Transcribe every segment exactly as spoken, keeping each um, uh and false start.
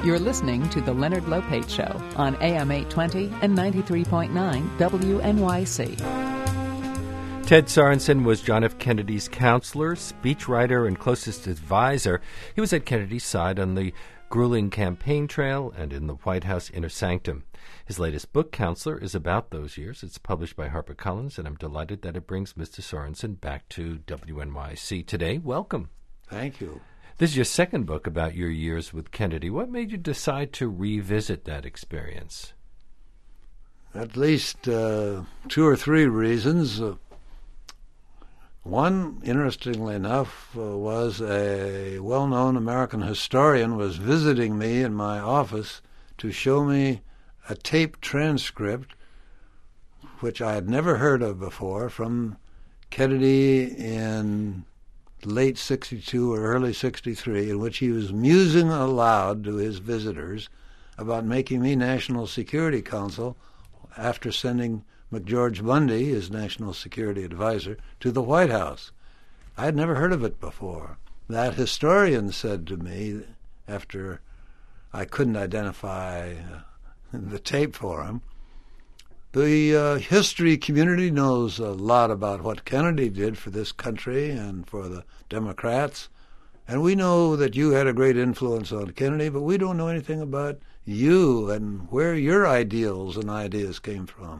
You're listening to The Leonard Lopate Show on A M eight twenty and ninety-three point nine W N Y C. Ted Sorensen was John F. Kennedy's counselor, speechwriter, and closest advisor. He was at Kennedy's side on the grueling campaign trail and in the White House inner sanctum. His latest book, Counselor, is about those years. It's published by HarperCollins, and I'm delighted that it brings Mister Sorensen back to W N Y C today. Welcome. Thank you. This is your second book about your years with Kennedy. What made you decide to revisit that experience? At least uh, two or three reasons. Uh, one, interestingly enough, uh, was a well-known American historian was visiting me in my office to show me a tape transcript, which I had never heard of before, from Kennedy in late sixty-two or early sixty-three, in which he was musing aloud to his visitors about making me National Security Counsel after sending McGeorge Bundy, his National Security Advisor, to the White House. I had never heard of it before. That historian said to me, after I couldn't identify uh, the tape for him, the uh, history community knows a lot about what Kennedy did for this country and for the Democrats, and we know that you had a great influence on Kennedy, but we don't know anything about you and where your ideals and ideas came from.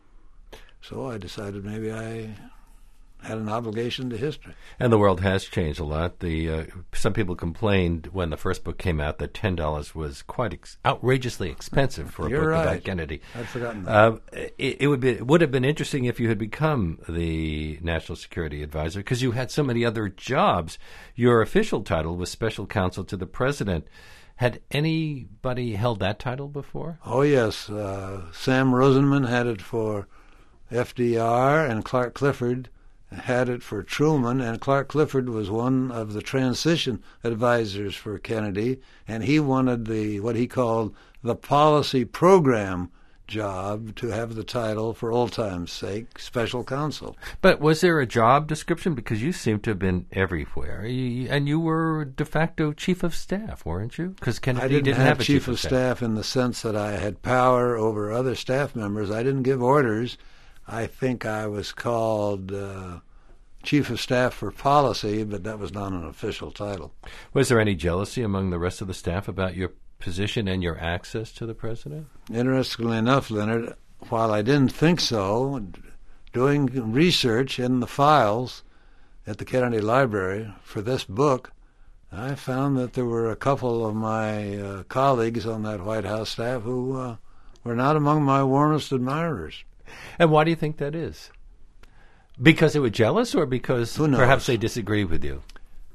So I decided maybe I had an obligation to history. And the world has changed a lot. The uh, some people complained when the first book came out that ten dollars was quite ex- outrageously expensive for a You're book right. about Kennedy. I'd forgotten that. Uh, it, it would be it would have been interesting if you had become the National Security Advisor, because you had so many other jobs. Your official title was Special Counsel to the President. Had anybody held that title before? Oh, yes. Uh, Sam Rosenman had it for F D R, and Clark Clifford had it for Truman, and Clark Clifford was one of the transition advisors for Kennedy, and he wanted the what he called the policy program job to have the title, for old time's sake, Special Counsel. But was there a job description? Because you seem to have been everywhere, you, and you were de facto chief of staff, weren't you? Because Kennedy I didn't, didn't have, have a chief of staff. staff in the sense that I had power over other staff members. I didn't give orders. I think I was called uh, Chief of Staff for Policy, but that was not an official title. Was there any jealousy among the rest of the staff about your position and your access to the president? Interestingly enough, Leonard, while I didn't think so, doing research in the files at the Kennedy Library for this book, I found that there were a couple of my uh, colleagues on that White House staff who uh, were not among my warmest admirers. And why do you think that is? Because they were jealous, or because perhaps they disagree with you?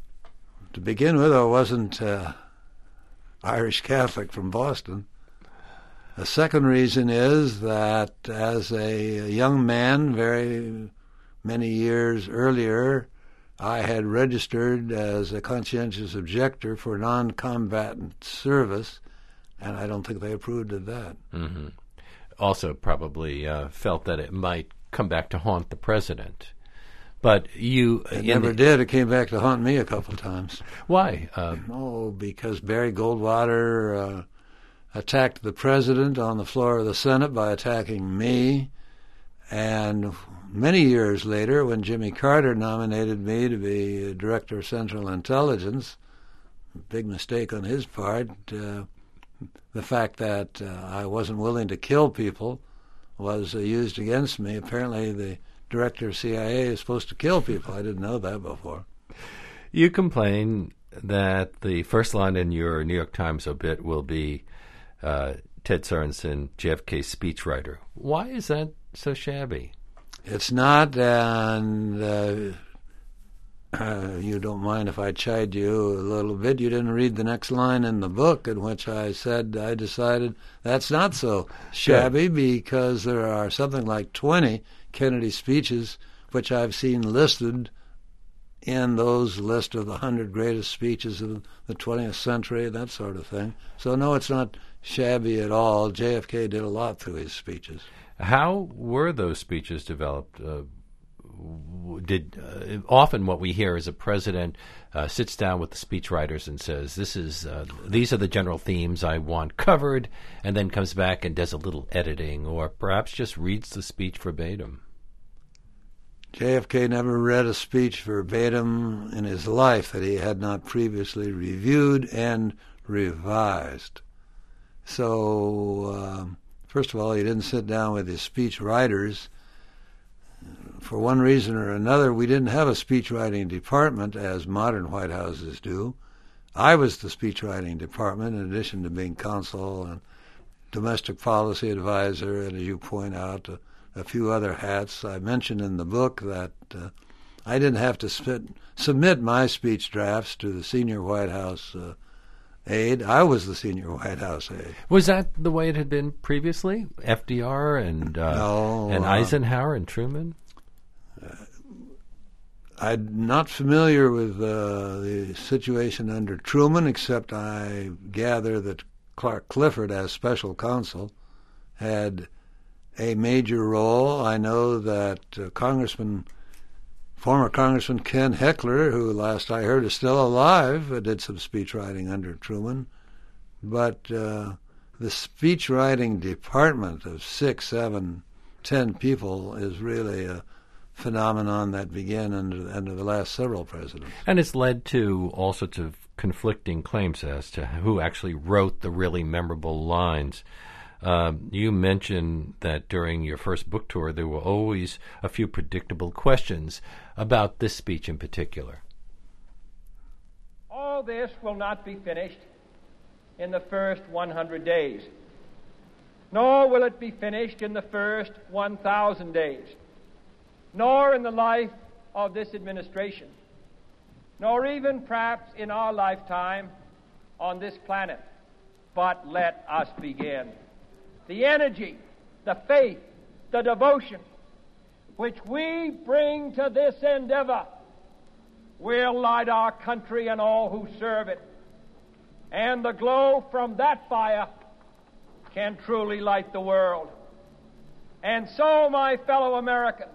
To begin with, I wasn't uh, Irish Catholic from Boston. The second reason is that as a young man, very many years earlier, I had registered as a conscientious objector for non-combatant service, and I don't think they approved of that. Mm-hmm. Also probably uh, felt that it might come back to haunt the president. But you... It never the, did. It came back to haunt me a couple of times. Why? Uh, oh, because Barry Goldwater uh, attacked the president on the floor of the Senate by attacking me. And many years later, when Jimmy Carter nominated me to be Director of Central Intelligence, big mistake on his part, uh, the fact that uh, I wasn't willing to kill people was uh, used against me. Apparently the director of C I A is supposed to kill people. I didn't know that before. You complain that the first line in your New York Times obit will be uh, Ted Sorensen, J F K speechwriter. Why is that so shabby? It's not, and uh, uh, you don't mind if I chide you a little bit. You didn't read the next line in the book, in which I said I decided that's not so shabby, yeah, because there are something like twenty Kennedy speeches which I've seen listed in those list of the one hundred greatest speeches of the twentieth century, that sort of thing. So, no, it's not shabby at all. J F K did a lot through his speeches. How were those speeches developed? Uh, did uh, often what we hear is a president uh, sits down with the speechwriters and says, "This is uh, these are the general themes I want covered," and then comes back and does a little editing, or perhaps just reads the speech verbatim. J F K never read a speech verbatim in his life that he had not previously reviewed and revised. So, um, first of all, he didn't sit down with his speech writers. For one reason or another, we didn't have a speech writing department as modern White Houses do. I was the speech writing department, in addition to being counsel and domestic policy advisor, and as you point out, a, a few other hats. I mentioned in the book that uh, I didn't have to spit, submit my speech drafts to the senior White House uh, aide. I was the senior White House aide. Was that the way it had been previously? F D R and uh, no, and uh, Eisenhower and Truman? Uh, I'm not familiar with uh, the situation under Truman, except I gather that Clark Clifford, as special counsel, had a major role. I know that uh, Congressman, former Congressman Ken Heckler, who last I heard is still alive, uh, did some speech writing under Truman. But uh, the speech writing department of six, seven, ten people is really a phenomenon that began under, under the last several presidents. And it's led to all sorts of conflicting claims as to who actually wrote the really memorable lines. Uh, you mentioned that during your first book tour there were always a few predictable questions about this speech in particular. All this will not be finished in the first one hundred days, nor will it be finished in the first one thousand days, nor in the life of this administration, nor even perhaps in our lifetime on this planet. But let us begin. The energy, the faith, the devotion which we bring to this endeavor will light our country and all who serve it. And the glow from that fire can truly light the world. And so, my fellow Americans,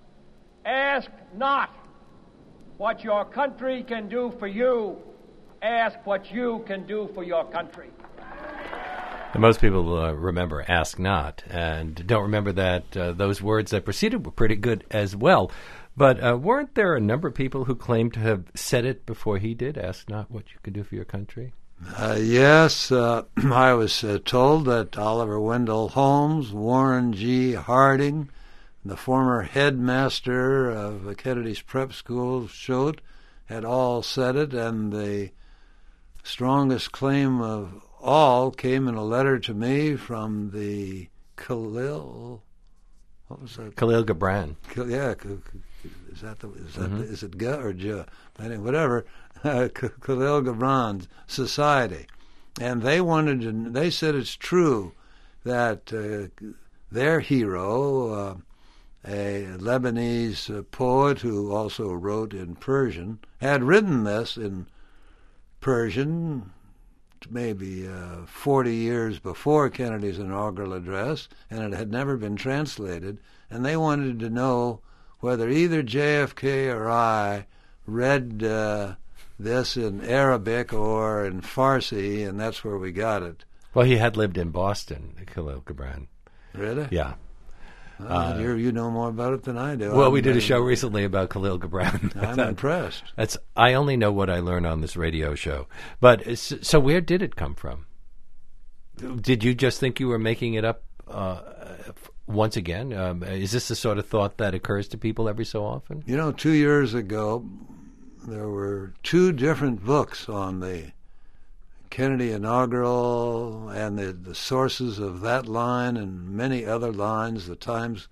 ask not what your country can do for you. Ask what you can do for your country. And most people uh, remember "ask not" and don't remember that uh, those words that preceded were pretty good as well. But uh, weren't there a number of people who claimed to have said it before he did? "Ask not what you can do for your country"? Uh, yes, uh, I was uh, told that Oliver Wendell Holmes, Warren G. Harding, the former headmaster of Kennedy's prep school, Choate, had all said it, and the strongest claim of all came in a letter to me from the Khalil. What was that? Khalil Gibran. Yeah, is that the is that mm-hmm. the, is it G or J? Anyway, whatever. Uh, Khalil Gibran Society, and they wanted to. They said it's true that uh, their hero, uh, a Lebanese uh, poet who also wrote in Persian, had written this in Persian maybe uh, forty years before Kennedy's inaugural address, and it had never been translated, and they wanted to know whether either J F K or I read uh, this in Arabic or in Farsi, and that's where we got it. Well, he had lived in Boston, Khalil Gibran. Really? Yeah. Well, Uh, you you know more about it than I do. Well, I'm we did a very- show recently about Khalil Gibran. I'm That- impressed. That's I only know what I learn on this radio show. But s- so where did it come from? Did you just think you were making it up uh, f- once again? Um, is this the sort of thought that occurs to people every so often? You know, two years ago, there were two different books on the Kennedy inaugural and the, the sources of that line and many other lines. The Times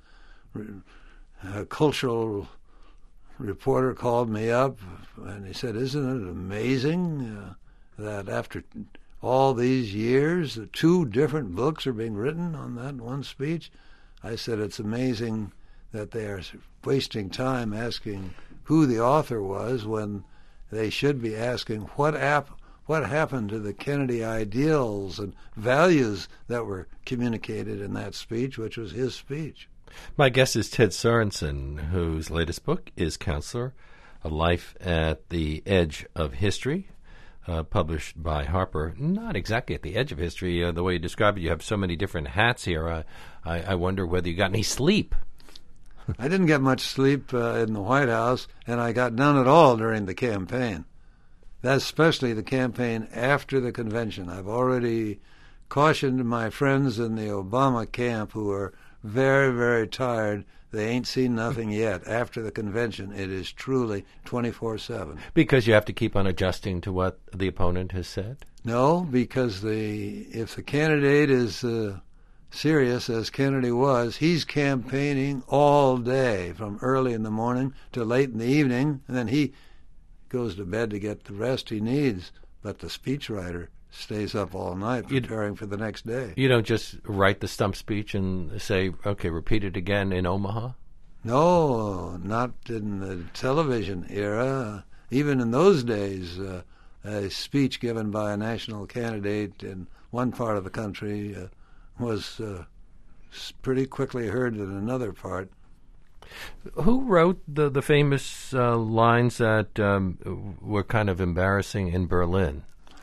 uh, cultural reporter called me up and he said, "Isn't it amazing uh, that after all these years, the two different books are being written on that one speech?" I said, "It's amazing that they are wasting time asking who the author was when they should be asking what ap- what happened to the Kennedy ideals and values that were communicated in that speech, which was his speech." My guest is Ted Sorensen, whose latest book is Counselor, A Life at the Edge of History, uh, published by Harper. Not exactly at the edge of history. Uh, the way you describe it, you have so many different hats here. Uh, I, I wonder whether you got any sleep. I didn't get much sleep uh, in the White House, and I got none at all during the campaign. That's especially the campaign after the convention. I've already cautioned my friends in the Obama camp who are very, very tired. They ain't seen nothing yet. After the convention, it is truly twenty-four seven. Because you have to keep on adjusting to what the opponent has said? No, because the if the candidate is uh, serious, as Kennedy was, he's campaigning all day, from early in the morning to late in the evening, and then he goes to bed to get the rest he needs. But the speechwriter stays up all night preparing for the next day. You don't just write the stump speech and say, okay, repeat it again in Omaha? No, not in the television era. Even in those days, uh, a speech given by a national candidate in one part of the country uh, was uh, pretty quickly heard in another part. Who wrote the, the famous uh, lines that um, were kind of embarrassing in Berlin?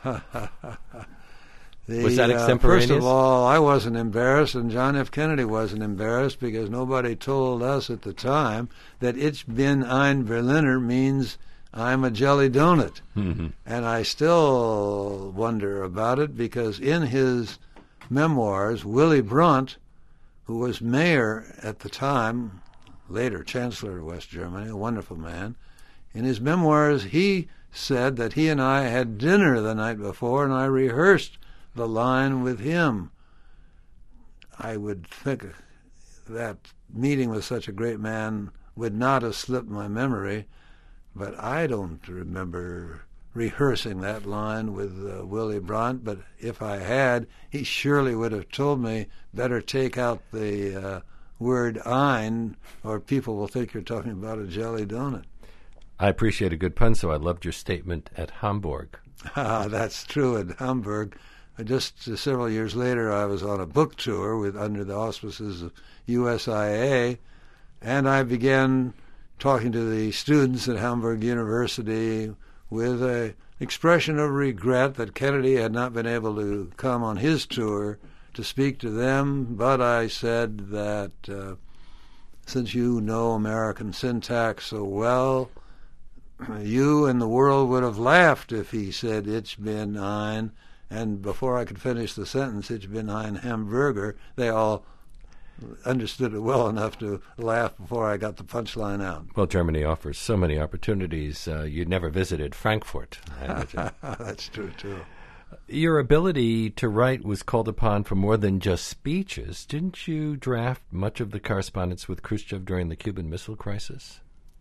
The, was that extemporaneous? Uh, first of all, I wasn't embarrassed, and John F. Kennedy wasn't embarrassed, because nobody told us at the time that Ich bin ein Berliner means I'm a jelly donut. Mm-hmm. And I still wonder about it, because in his memoirs, Willy Brandt, who was mayor at the time, later Chancellor of West Germany, a wonderful man, in his memoirs he said that he and I had dinner the night before, and I rehearsed the line with him. I would think that meeting with such a great man would not have slipped my memory, but I don't remember rehearsing that line with uh, Willy Brandt. But if I had, he surely would have told me, better take out the uh, word ein, or people will think you're talking about a jelly donut. I appreciate a good pun, so I loved your statement at Hamburg. Ah, that's true, at Hamburg. Just uh, several years later, I was on a book tour with under the auspices of U S I A, and I began talking to the students at Hamburg University with an expression of regret that Kennedy had not been able to come on his tour to speak to them. But I said that uh, since you know American syntax so well, you and the world would have laughed if he said Ich bin ein, and before I could finish the sentence, Ich bin ein Hamburger, they all understood it well enough to laugh before I got the punchline out. Well, Germany offers so many opportunities. Uh, you never visited Frankfurt, I imagine. That's true, too. Your ability to write was called upon for more than just speeches. Didn't you draft much of the correspondence with Khrushchev during the Cuban Missile Crisis?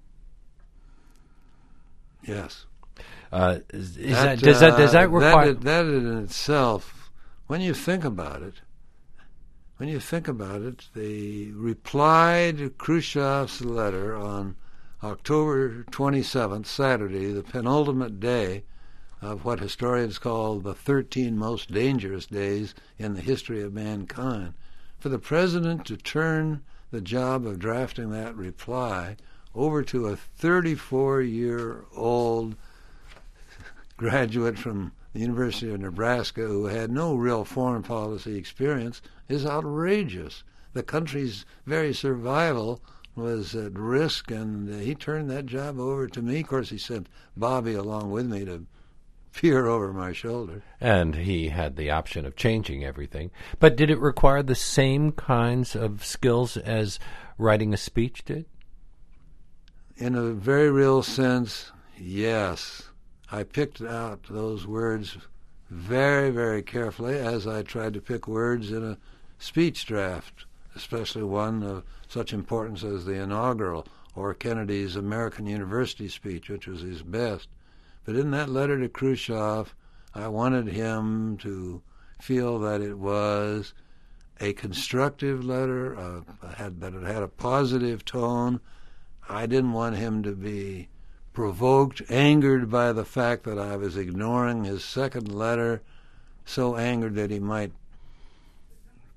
Yes. Uh, is, is that, that, does, that, does that require... That, that in itself, when you think about it, when you think about it, the reply to Khrushchev's letter on October twenty-seventh, Saturday, the penultimate day of what historians call the thirteen most dangerous days in the history of mankind, for the president to turn the job of drafting that reply over to a thirty-four-year-old graduate from the University of Nebraska who had no real foreign policy experience is outrageous. The country's very survival was at risk, and uh, he turned that job over to me. Of course, he sent Bobby along with me to peer over my shoulder. And he had the option of changing everything. But did it require the same kinds of skills as writing a speech did? In a very real sense, yes. I picked out those words very, very carefully, as I tried to pick words in a speech draft, especially one of such importance as the inaugural, or Kennedy's American University speech, which was his best. But in that letter to Khrushchev, I wanted him to feel that it was a constructive letter, uh, had, that it had a positive tone. I didn't want him to be provoked, angered by the fact that I was ignoring his second letter, so angered that he might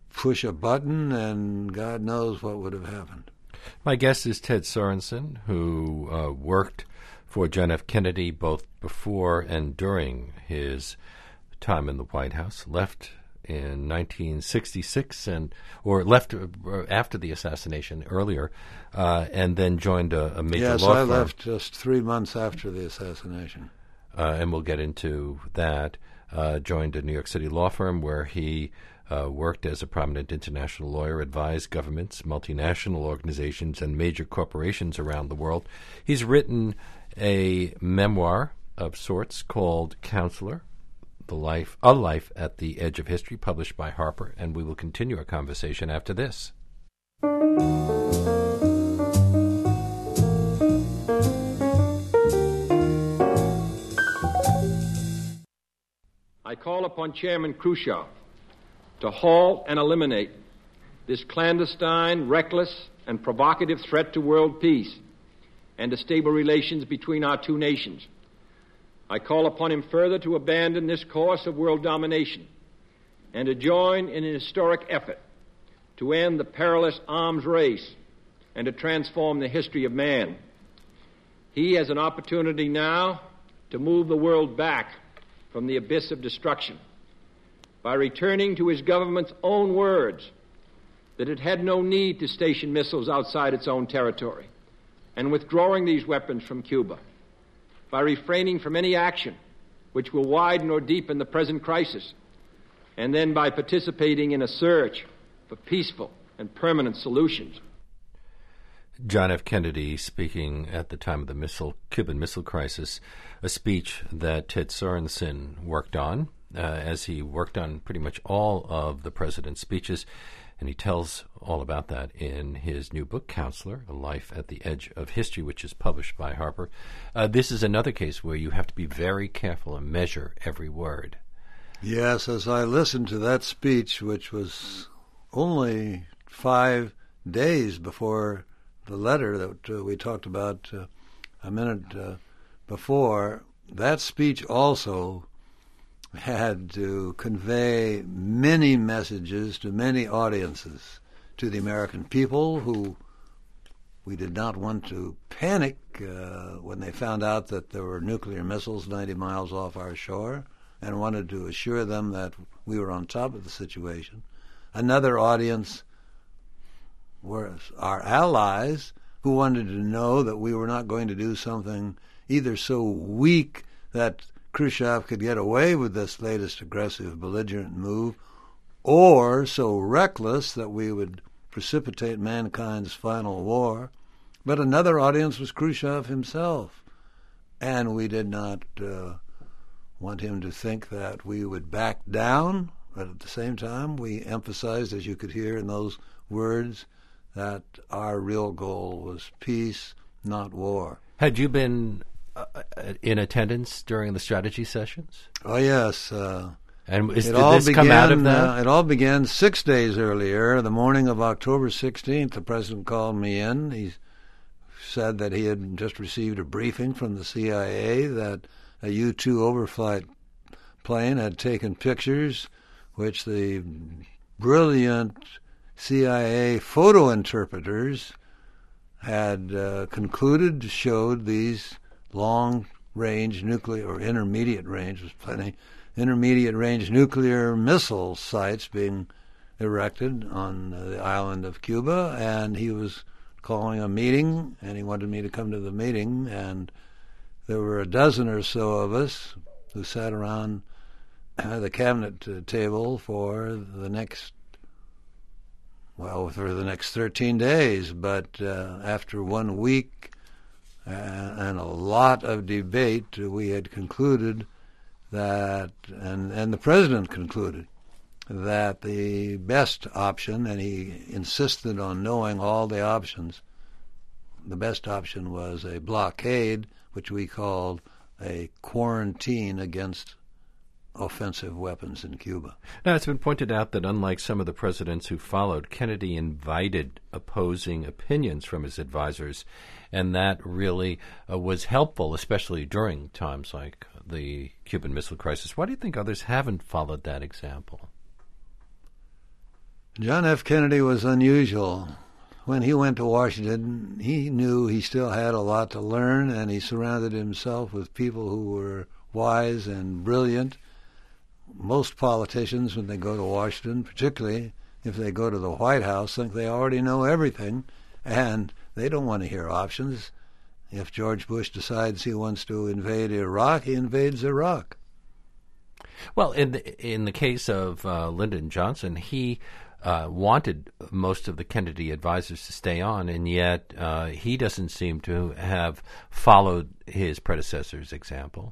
push a button, and God knows what would have happened. My guest is Ted Sorensen, who uh, worked for John F. Kennedy both before and during his time in the White House, left in nineteen sixty-six, and or left uh, after the assassination earlier, uh, and then joined a, a major yes, law firm. firm. Yes, I left just three months after the assassination. Uh, and we'll get into that. Uh, joined a New York City law firm where he uh, worked as a prominent international lawyer, advised governments, multinational organizations, and major corporations around the world. He's written a memoir of sorts called Counselor, The Life, A Life at the Edge of History, published by Harper, and we will continue our conversation after this. I call upon Chairman Khrushchev to halt and eliminate this clandestine, reckless, and provocative threat to world peace and to stable relations between our two nations. I call upon him further to abandon this course of world domination and to join in an historic effort to end the perilous arms race and to transform the history of man. He has an opportunity now to move the world back from the abyss of destruction by returning to his government's own words that it had no need to station missiles outside its own territory, and withdrawing these weapons from Cuba, by refraining from any action which will widen or deepen the present crisis, and then by participating in a search for peaceful and permanent solutions. John F. Kennedy speaking at the time of the missile, Cuban Missile Crisis, a speech that Ted Sorensen worked on, uh, as he worked on pretty much all of the president's speeches, and he tells all about that in his new book, Counselor, A Life at the Edge of History, which is published by Harper. Uh, this is another case where you have to be very careful and measure every word. Yes, as I listened to that speech, which was only five days before the letter that uh, we talked about uh, a minute uh, before, that speech also had to convey many messages to many audiences, to the American people who we did not want to panic uh, when they found out that there were nuclear missiles ninety miles off our shore, and wanted to assure them that we were on top of the situation. Another audience were our allies, who wanted to know that we were not going to do something either so weak that Khrushchev could get away with this latest aggressive, belligerent move, or so reckless that we would precipitate mankind's final war. But another audience was Khrushchev himself, and we did not uh, want him to think that we would back down, but at the same time we emphasized, as you could hear in those words, that our real goal was peace, not war. Had you been uh, in attendance during the strategy sessions? Oh, yes. Uh, and is, it did all this began, come out of that? Uh, it all began six days earlier. The morning of October sixteenth, the president called me in. He said that he had just received a briefing from the C I A that a U two overflight plane had taken pictures which the brilliant C I A photo interpreters had uh, concluded showed these long-range nuclear, or intermediate-range, was plenty, intermediate-range nuclear missile sites being erected on uh, the island of Cuba, and he was calling a meeting, and he wanted me to come to the meeting, and there were a dozen or so of us who sat around uh, the cabinet uh, table for the next Well, for the next thirteen days, but uh, after one week uh, and a lot of debate, uh, we had concluded that, and, and the president concluded, that the best option, and he insisted on knowing all the options, the best option was a blockade, which we called a quarantine against offensive weapons in Cuba. Now, it's been pointed out that unlike some of the presidents who followed, Kennedy invited opposing opinions from his advisors, and that really uh, was helpful, especially during times like the Cuban Missile Crisis. Why do you think others haven't followed that example? John F. Kennedy was unusual. When he went to Washington, he knew he still had a lot to learn, and he surrounded himself with people who were wise and brilliant. Most politicians, when they go to Washington, particularly if they go to the White House, think they already know everything, and they don't want to hear options. If George Bush decides he wants to invade Iraq, he invades Iraq. Well, in the, in the case of uh, Lyndon Johnson, he uh, wanted most of the Kennedy advisors to stay on, and yet uh, he doesn't seem to have followed his predecessor's example.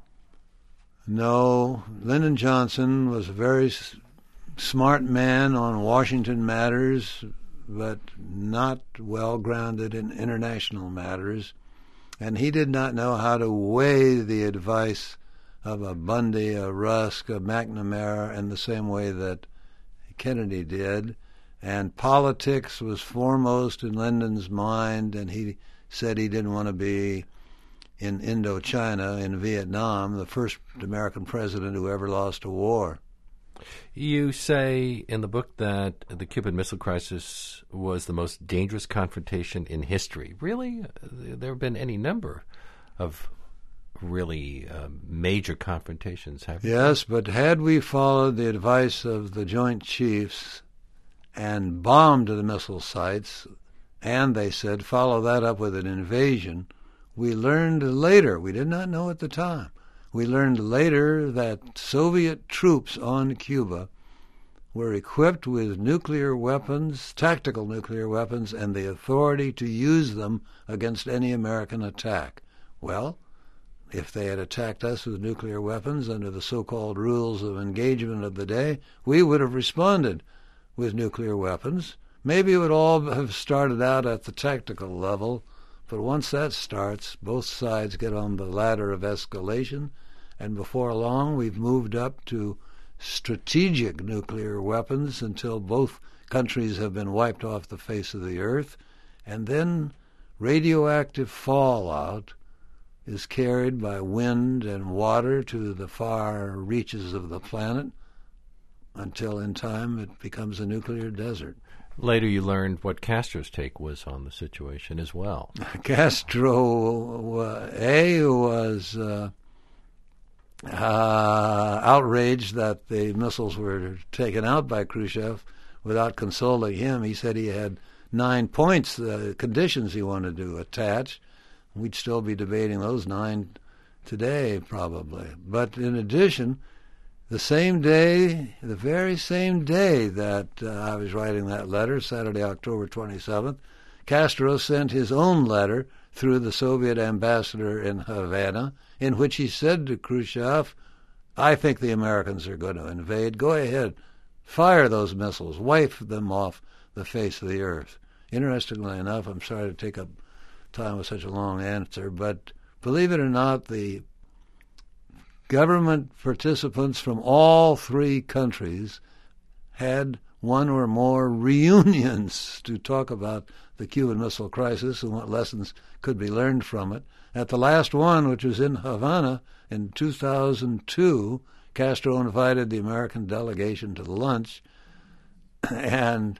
No, Lyndon Johnson was a very s- smart man on Washington matters, but not well-grounded in international matters, and he did not know how to weigh the advice of a Bundy, a Rusk, a McNamara in the same way that Kennedy did. And politics was foremost in Lyndon's mind, and he said he didn't want to be in Indochina, in Vietnam, the first American president who ever lost a war. You say in the book that the Cuban Missile Crisis was the most dangerous confrontation in history. Really? There have been any number of really uh, major confrontations, haven't there? Yes, but had we followed the advice of the Joint Chiefs and bombed the missile sites, and they said follow that up with an invasion, we learned later, we did not know at the time, we learned later that Soviet troops on Cuba were equipped with nuclear weapons, tactical nuclear weapons, and the authority to use them against any American attack. Well, if they had attacked us with nuclear weapons under the so-called rules of engagement of the day, we would have responded with nuclear weapons. Maybe it would all have started out at the tactical level, but once that starts, both sides get on the ladder of escalation, and before long we've moved up to strategic nuclear weapons until both countries have been wiped off the face of the earth, and then radioactive fallout is carried by wind and water to the far reaches of the planet until in time it becomes a nuclear desert. Later you learned what Castro's take was on the situation as well. Castro, uh, A, was uh, uh, outraged that the missiles were taken out by Khrushchev without consulting him. He said he had nine points, uh, conditions he wanted to attach. We'd still be debating those nine today, probably. But in addition, the same day, the very same day that uh, I was writing that letter, Saturday, October twenty-seventh, Castro sent his own letter through the Soviet ambassador in Havana, in which he said to Khrushchev, I think the Americans are going to invade. Go ahead, fire those missiles, wipe them off the face of the earth. Interestingly enough, I'm sorry to take up time with such a long answer, but believe it or not, the government participants from all three countries had one or more reunions to talk about the Cuban Missile Crisis and what lessons could be learned from it. At the last one, which was in Havana in two thousand two, Castro invited the American delegation to lunch, and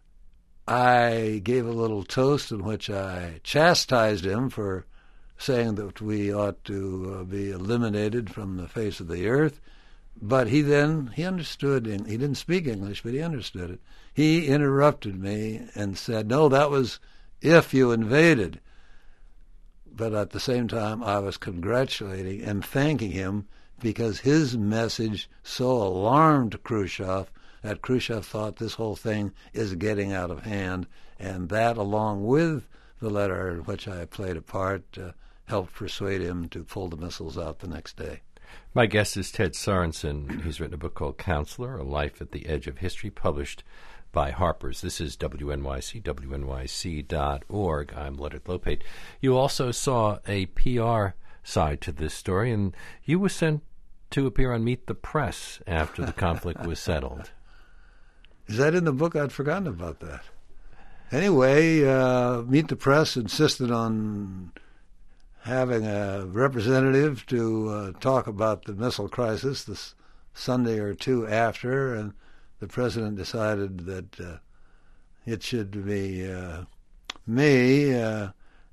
I gave a little toast in which I chastised him for saying that we ought to uh, be eliminated from the face of the earth. But he then, he understood, he didn't speak English, but he understood it. He interrupted me and said, no, that was if you invaded. But at the same time, I was congratulating and thanking him because his message so alarmed Khrushchev that Khrushchev thought this whole thing is getting out of hand. And that, along with the letter in which I played a part, uh, helped persuade him to pull the missiles out the next day. My guest is Ted Sorensen. He's written a book called Counselor, A Life at the Edge of History, published by Harper's. This is W N Y C, W N Y C dot org. I'm Leonard Lopate. You also saw a P R side to this story, and you were sent to appear on Meet the Press after the conflict was settled. Is that in the book? I'd forgotten about that. Anyway, uh, Meet the Press insisted on having a representative to uh, talk about the missile crisis this Sunday or two after, and the president decided that uh, it should be uh, me, uh,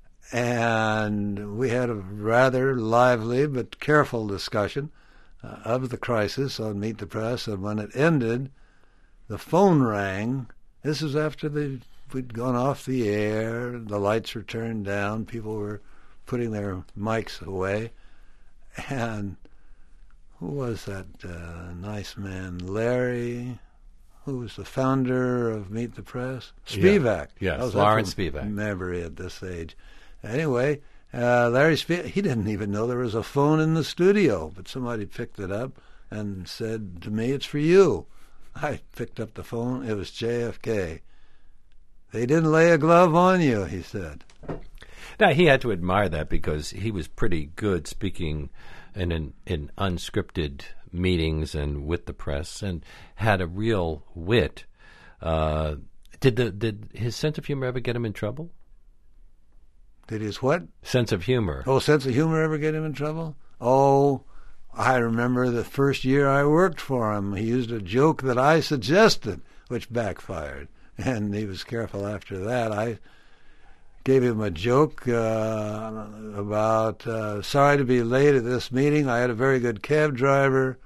and we had a rather lively but careful discussion uh, of the crisis on Meet the Press, and when it ended, the phone rang. This was after the, we'd gone off the air, the lights were turned down, people were putting their mics away, and who was that uh, nice man? Larry, who was the founder of Meet the Press? Spivak. Yeah. Yes, I was Lawrence Spivak. Memory at this age. Anyway, uh, Larry Spivak, he didn't even know there was a phone in the studio, but somebody picked it up and said to me, "It's for you." I picked up the phone. It was J F K. "They didn't lay a glove on you," he said. Now, he had to admire that because he was pretty good speaking in, in, in unscripted meetings and with the press, and had a real wit. Uh, did the did his sense of humor ever get him in trouble? Did his what? Sense of humor. Oh, sense of humor ever get him in trouble? Oh, I remember the first year I worked for him, he used a joke that I suggested, which backfired. And he was careful after that. I gave him a joke uh, about, uh, sorry to be late at this meeting. I had a very good cab driver,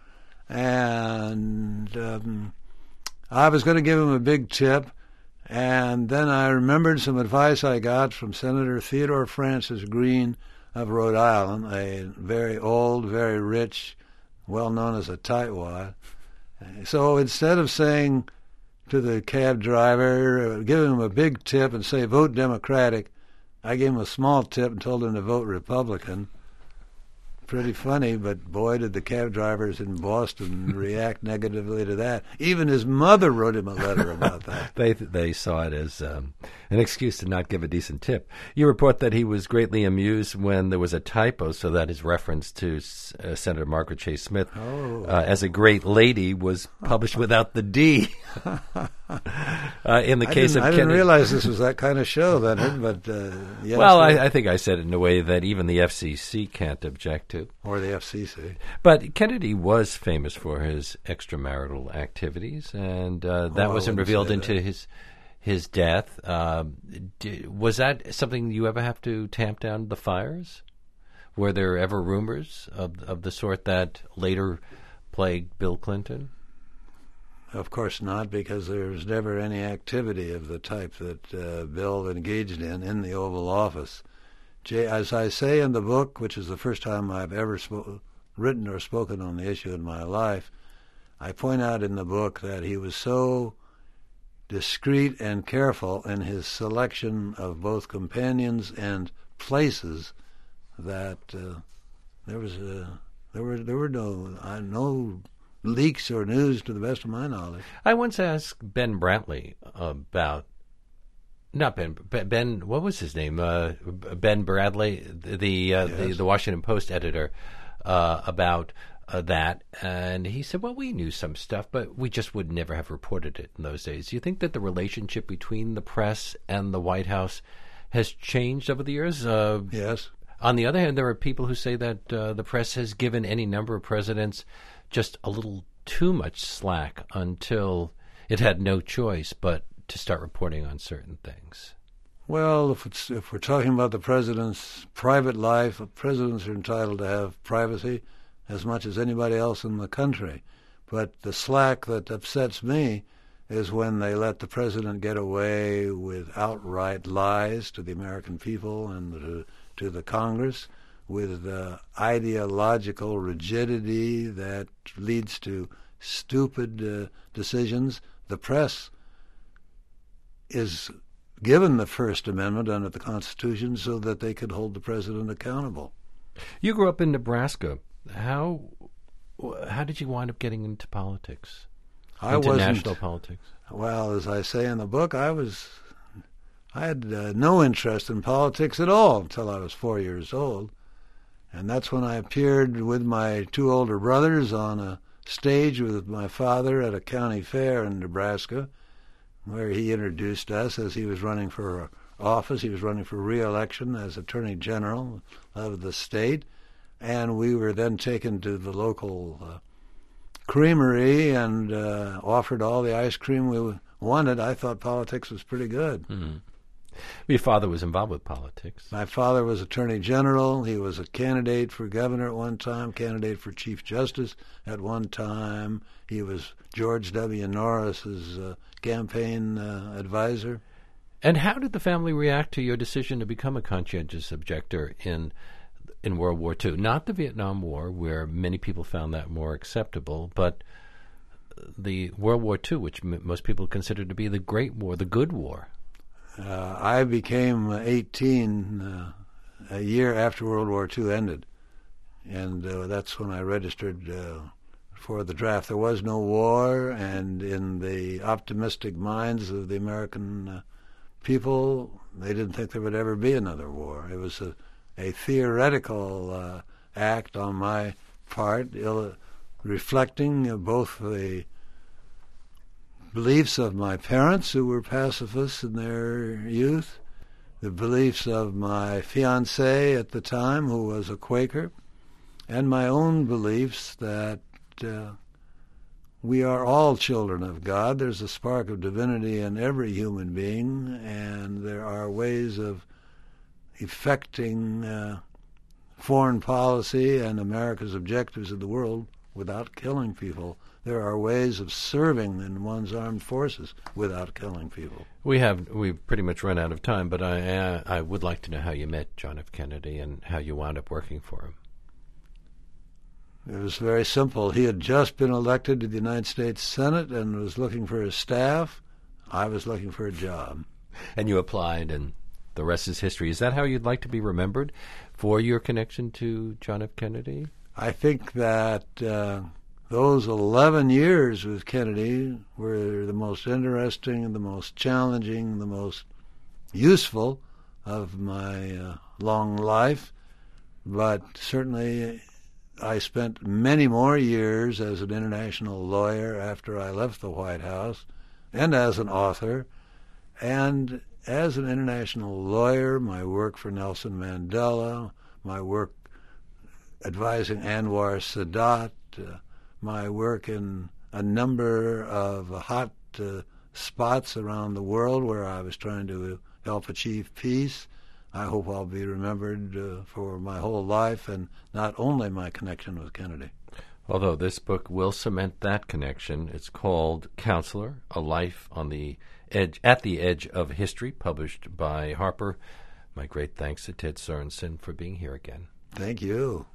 and um, I was going to give him a big tip. And then I remembered some advice I got from Senator Theodore Francis Green of Rhode Island, a very old, very rich, well known as a tightwad. So instead of saying to the cab driver, uh, give him a big tip and say, vote Democratic, I gave him a small tip and told him to vote Republican. Pretty funny, but boy, did the cab drivers in Boston react negatively to that. Even his mother wrote him a letter about that. they they saw it as um, an excuse to not give a decent tip. You report that he was greatly amused when there was a typo, so that his reference to uh, Senator Margaret Chase Smith oh. uh, as a great lady was published without the D. uh, in the I case of I Kennedy, didn't realize this was that kind of show, Leonard, but uh, yes. Well, I, I think I said it in a way that even the F C C can't object to. Or the F C C. But Kennedy was famous for his extramarital activities, and uh, that Oh, wasn't I wouldn't revealed say into that. his his death. Uh, d- was that something you ever have to tamp down the fires? Were there ever rumors of of the sort that later plagued Bill Clinton? Of course not, because there was never any activity of the type that uh, Bill engaged in in the Oval Office. J, as I say in the book, which is the first time I've ever spo- written or spoken on the issue in my life, I point out in the book that he was so discreet and careful in his selection of both companions and places that uh, there was a, there were there were no uh, no leaks or news to the best of my knowledge. I once asked Ben Brantley about. Not Ben. Ben. What was his name? Uh, Ben Bradley, the uh, Yes. the, the Washington Post editor, uh, about uh, that, and he said, "Well, we knew some stuff, but we just would never have reported it in those days." Do you think that the relationship between the press and the White House has changed over the years? Uh, Yes. On the other hand, there are people who say that uh, the press has given any number of presidents just a little too much slack until it had no choice but to start reporting on certain things. Well, if it's, if we're talking about the president's private life, presidents are entitled to have privacy as much as anybody else in the country. But the slack that upsets me is when they let the president get away with outright lies to the American people and to, to the Congress, with uh, ideological rigidity that leads to stupid uh, decisions. The press is given the First Amendment under the Constitution so that they could hold the president accountable. You grew up in Nebraska. How how did you wind up getting into politics? I into wasn't, national politics? Well, as I say in the book, I was I had uh, no interest in politics at all until I was four years old. And that's when I appeared with my two older brothers on a stage with my father at a county fair in Nebraska, where he introduced us as he was running for office. He was running for re-election as Attorney General of the state. And we were then taken to the local uh, creamery and uh, offered all the ice cream we wanted, I thought politics was pretty good. Mm-hmm. Your father was involved with politics. My father was Attorney General. He was a candidate for governor at one time, candidate for Chief Justice at one time. He was George W. Norris's uh, campaign uh, advisor. And how did the family react to your decision to become a conscientious objector in in World War Two? Not the Vietnam War, where many people found that more acceptable, but the World War Two, which m- most people consider to be the Great War, the good war. Uh, I became eighteen uh, a year after World War Two ended, and uh, that's when I registered uh, for the draft. There was no war, and in the optimistic minds of the American uh, people, they didn't think there would ever be another war. It was a, a theoretical uh, act on my part, ill- reflecting uh, both the beliefs of my parents, who were pacifists in their youth, the beliefs of my fiancée at the time, who was a Quaker, and my own beliefs that uh, we are all children of God. There's a spark of divinity in every human being, and there are ways of effecting uh, foreign policy and America's objectives in the world without killing people. There are ways of serving in one's armed forces without killing people. We have we've pretty much run out of time, but I uh, I would like to know how you met John F. Kennedy and how you wound up working for him. It was very simple. He had just been elected to the United States Senate and was looking for his staff. I was looking for a job. And you applied, and the rest is history. Is that how you'd like to be remembered for your connection to John F. Kennedy? I think that uh, those eleven years with Kennedy were the most interesting, the most challenging, the most useful of my uh, long life. But certainly I spent many more years as an international lawyer after I left the White House, and as an author. And as an international lawyer, my work for Nelson Mandela, my work advising Anwar Sadat, uh, my work in a number of hot uh, spots around the world where I was trying to help achieve peace. I hope I'll be remembered uh, for my whole life, and not only my connection with Kennedy. Although this book will cement that connection. It's called Counselor, A Life on the Edge, at the Edge of History, published by Harper. My great thanks to Ted Sorensen for being here again. Thank you.